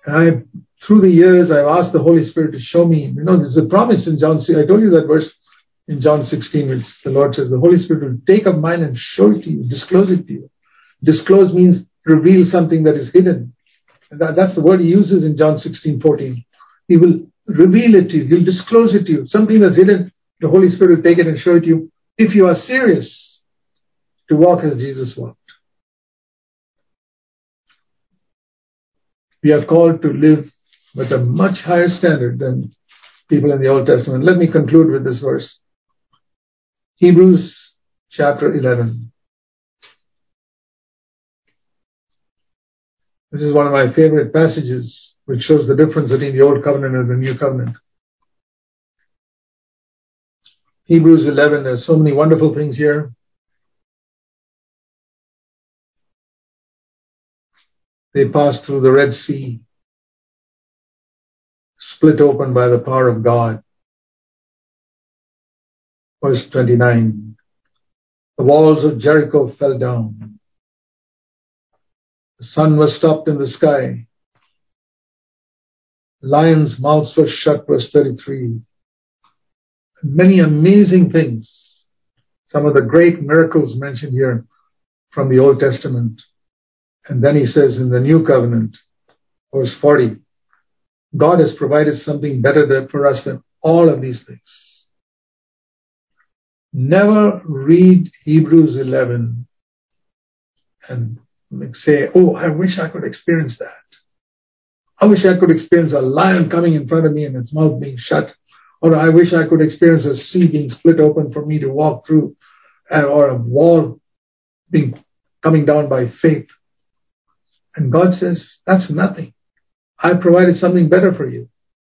And through the years, I've asked the Holy Spirit to show me. There's a promise in John. I told you that verse in John 16, which the Lord says, the Holy Spirit will take up mine and show it to you, disclose it to you. Disclose means reveal something that is hidden. And that's the word he uses in John 16:14. He will reveal it to you. He'll disclose it to you. Something that's hidden, the Holy Spirit will take it and show it to you if you are serious to walk as Jesus walked. We are called to live with a much higher standard than people in the Old Testament. Let me conclude with this verse. Hebrews chapter 11. This is one of my favorite passages, which shows the difference between the Old Covenant and the New Covenant. Hebrews 11, there's so many wonderful things here. They passed through the Red Sea, split open by the power of God. Verse 29. The walls of Jericho fell down. The sun was stopped in the sky. Lions' mouths were shut, verse 33. Many amazing things. Some of the great miracles mentioned here from the Old Testament. And then he says in the New Covenant, verse 40, God has provided something better for us than all of these things. Never read Hebrews 11 and say, oh, I wish I could experience that. I wish I could experience a lion coming in front of me and its mouth being shut. Or I wish I could experience a sea being split open for me to walk through, or a wall coming down by faith. And God says, that's nothing. I provided something better for you.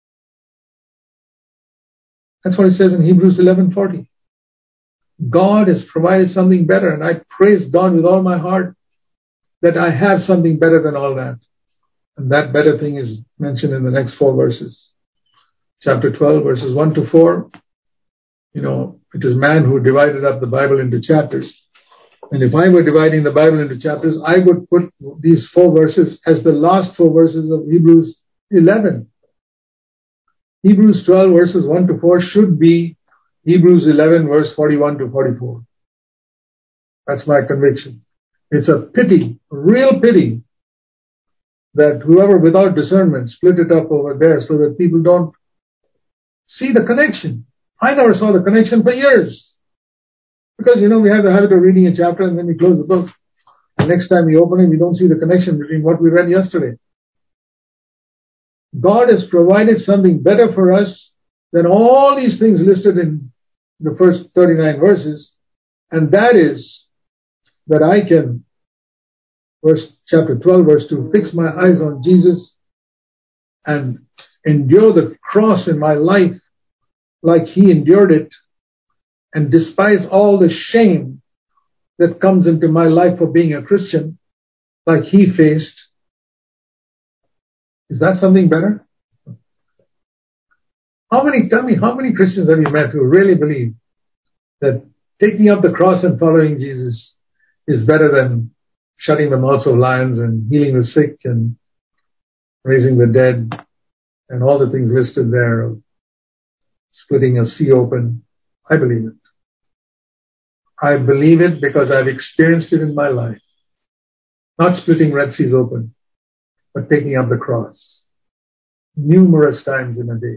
That's what it says in Hebrews 11:40. God has provided something better, and I praise God with all my heart that I have something better than all that. And that better thing is mentioned in the next 4 verses. Chapter 12, verses 1 to 4. It is man who divided up the Bible into chapters. And if I were dividing the Bible into chapters, I would put these 4 verses as the last 4 verses of Hebrews 11. Hebrews 12, verses 1 to 4 should be Hebrews 11, verse 41 to 44. That's my conviction. It's a pity, a real pity, that whoever without discernment split it up over there so that people don't see the connection. I never saw the connection for years. Because, we have the habit of reading a chapter and then we close the book. The next time we open it, we don't see the connection between what we read yesterday. God has provided something better for us than all these things listed in the first 39 verses. And that is that I can, chapter 12, verse 2, fix my eyes on Jesus and endure the cross in my life like he endured it, and despise all the shame that comes into my life for being a Christian like he faced. Is that something better? Tell me, how many Christians have you met who really believe that taking up the cross and following Jesus is better than shutting the mouths of lions and healing the sick and raising the dead and all the things listed there of splitting a sea open? I believe it. I believe it because I've experienced it in my life. Not splitting Red Seas open, but taking up the cross numerous times in a day.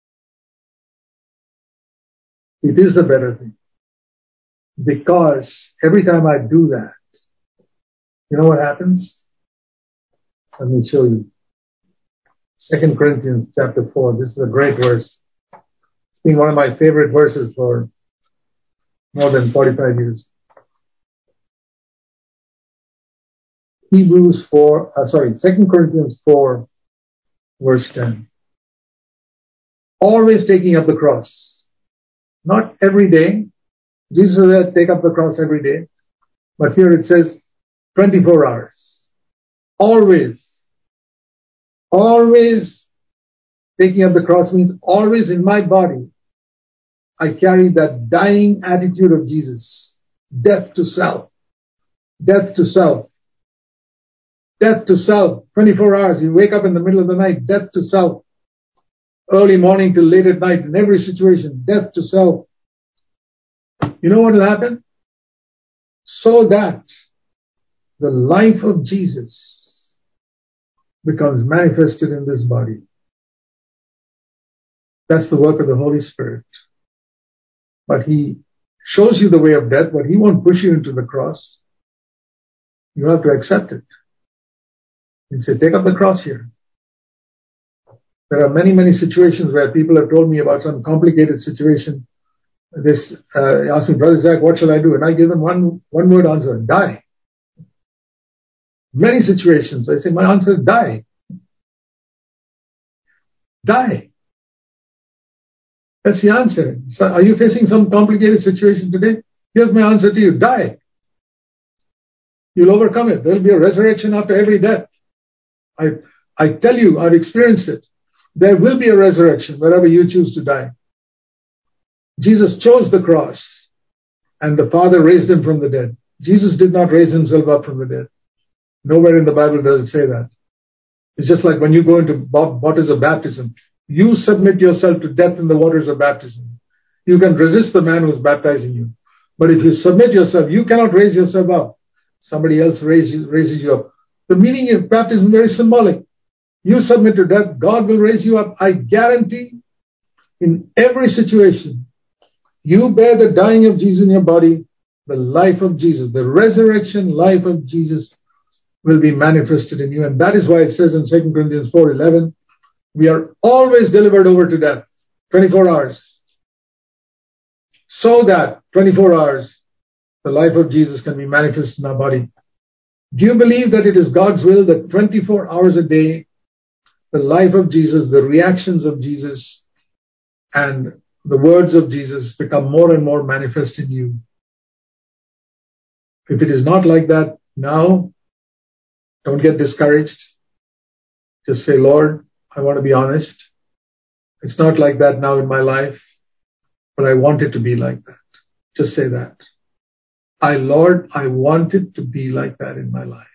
It is a better thing. Because every time I do that, you know what happens? Let me show you. 2 Corinthians chapter 4. This is a great verse. It's been one of my favorite verses for more than 45 years. 2 Corinthians 4, verse 10. Always taking up the cross. Not every day. Jesus said, take up the cross every day. But here it says 24 hours. Always. Always taking up the cross means always in my body. I carry that dying attitude of Jesus. Death to self. Death to self. Death to self, 24 hours. You wake up in the middle of the night, death to self. Early morning till late at night, in every situation, death to self. You know what will happen? So that the life of Jesus becomes manifested in this body. That's the work of the Holy Spirit. But He shows you the way of death, but He won't push you into the cross. You have to accept it. He said, take up the cross here. There are many, many situations where people have told me about some complicated situation. They ask me, Brother Zach, what shall I do? And I give them one word answer, die. Many situations, I say, my answer is die. Die. That's the answer. So are you facing some complicated situation today? Here's my answer to you, die. You'll overcome it. There'll be a resurrection after every death. I tell you, I've experienced it. There will be a resurrection wherever you choose to die. Jesus chose the cross and the Father raised Him from the dead. Jesus did not raise Himself up from the dead. Nowhere in the Bible does it say that. It's just like when you go into waters of baptism, you submit yourself to death in the waters of baptism. You can resist the man who's baptizing you. But if you submit yourself, you cannot raise yourself up. Somebody else raises you up. The meaning of baptism is very symbolic. You submit to death, God will raise you up. I guarantee in every situation, you bear the dying of Jesus in your body, the life of Jesus, the resurrection life of Jesus will be manifested in you. And that is why it says in 2 Corinthians 4:11, we are always delivered over to death, 24 hours. So that 24 hours, the life of Jesus can be manifested in our body. Do you believe that it is God's will that 24 hours a day, the life of Jesus, the reactions of Jesus, and the words of Jesus become more and more manifest in you? If it is not like that now, don't get discouraged. Just say, Lord, I want to be honest. It's not like that now in my life, but I want it to be like that. Just say that. Lord, I want it to be like that in my life.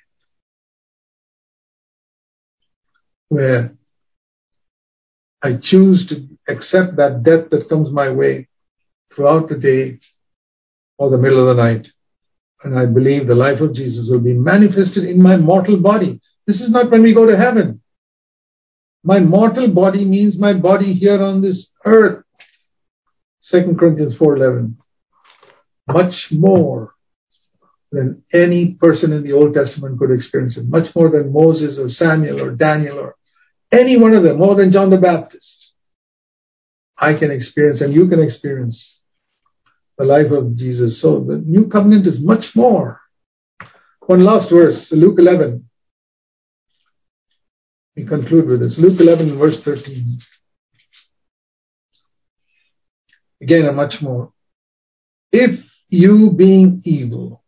Where I choose to accept that death that comes my way throughout the day or the middle of the night. And I believe the life of Jesus will be manifested in my mortal body. This is not when we go to heaven. My mortal body means my body here on this earth. 2 Corinthians 4:11. Much more than any person in the Old Testament could experience it. Much more than Moses or Samuel or Daniel or any one of them, more than John the Baptist. I can experience and you can experience the life of Jesus. So the new covenant is much more. One last verse, Luke 11. We conclude with this. Luke 11, verse 13. Again, a much more. If you, being evil,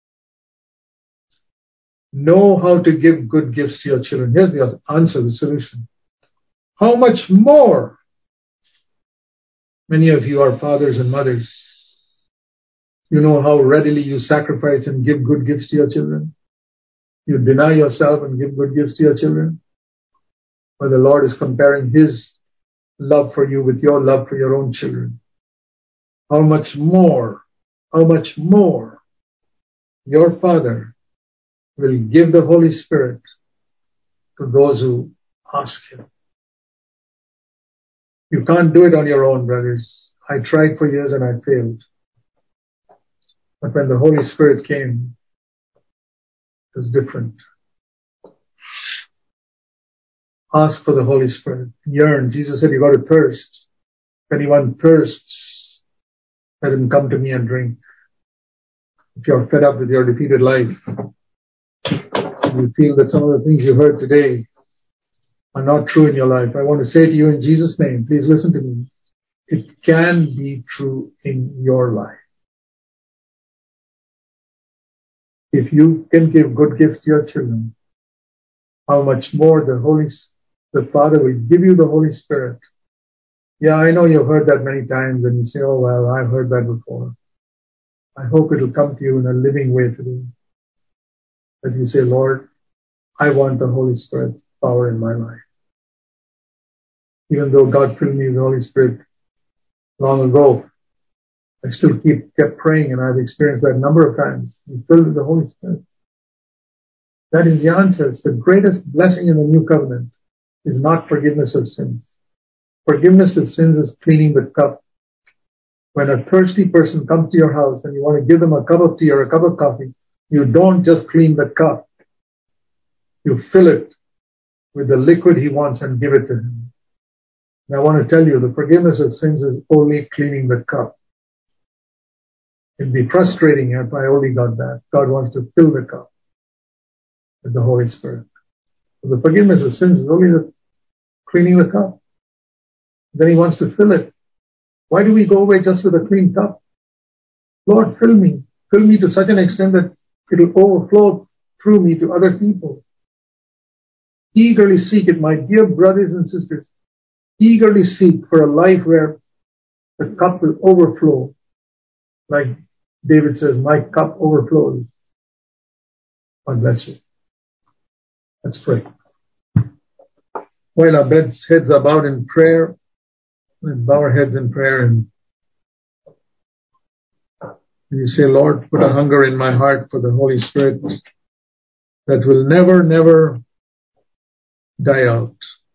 know how to give good gifts to your children. Here's the answer, the solution. How much more? Many of you are fathers and mothers. You know how readily you sacrifice and give good gifts to your children. You deny yourself and give good gifts to your children. But the Lord is comparing His love for you with your love for your own children. How much more your Father will give the Holy Spirit to those who ask Him. You can't do it on your own, brothers. I tried for years and I failed. But when the Holy Spirit came, it was different. Ask for the Holy Spirit. Yearn. Jesus said, you got to thirst. If anyone thirsts, let him come to me and drink. If you're fed up with your defeated life, and you feel that some of the things you heard today are not true in your life, I want to say to you in Jesus' name, please listen to me. It can be true in your life. If you can give good gifts to your children, how much more the Father will give you the Holy Spirit. Yeah, I know you've heard that many times and you say, oh, well, I've heard that before. I hope it'll come to you in a living way today. That you say, Lord, I want the Holy Spirit's power in my life. Even though God filled me with the Holy Spirit long ago, I still kept praying, and I've experienced that a number of times. I'm filled with the Holy Spirit. That is the answer. It's the greatest blessing in the new covenant is not forgiveness of sins. Forgiveness of sins is cleaning the cup. When a thirsty person comes to your house and you want to give them a cup of tea or a cup of coffee, you don't just clean the cup. You fill it with the liquid he wants and give it to him. And I want to tell you, the forgiveness of sins is only cleaning the cup. It'd be frustrating if I only got that. God wants to fill the cup with the Holy Spirit. So the forgiveness of sins is only the cleaning the cup. Then he wants to fill it. Why do we go away just with a clean cup? Lord, fill me. Fill me to such an extent that it'll overflow through me to other people. Eagerly seek it, my dear brothers and sisters. Eagerly seek for a life where the cup will overflow. Like David says, my cup overflows. God bless you. Let's pray. While our heads are bowed in prayer, let's bow our heads in prayer and you say, Lord, put a hunger in my heart for the Holy Spirit that will never, never die out.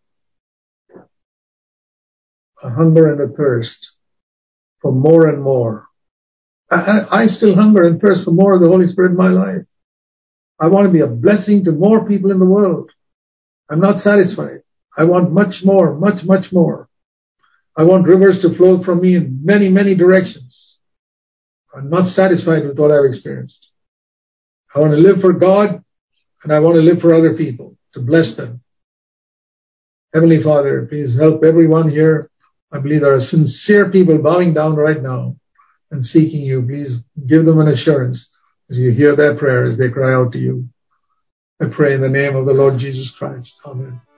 A hunger and a thirst for more and more. I still hunger and thirst for more of the Holy Spirit in my life. I want to be a blessing to more people in the world. I'm not satisfied. I want much more, much, much more. I want rivers to flow from me in many, many directions. I'm not satisfied with what I've experienced. I want to live for God and I want to live for other people, to bless them. Heavenly Father, please help everyone here. I believe there are sincere people bowing down right now and seeking you. Please give them an assurance as you hear their prayer as they cry out to you. I pray in the name of the Lord Jesus Christ. Amen.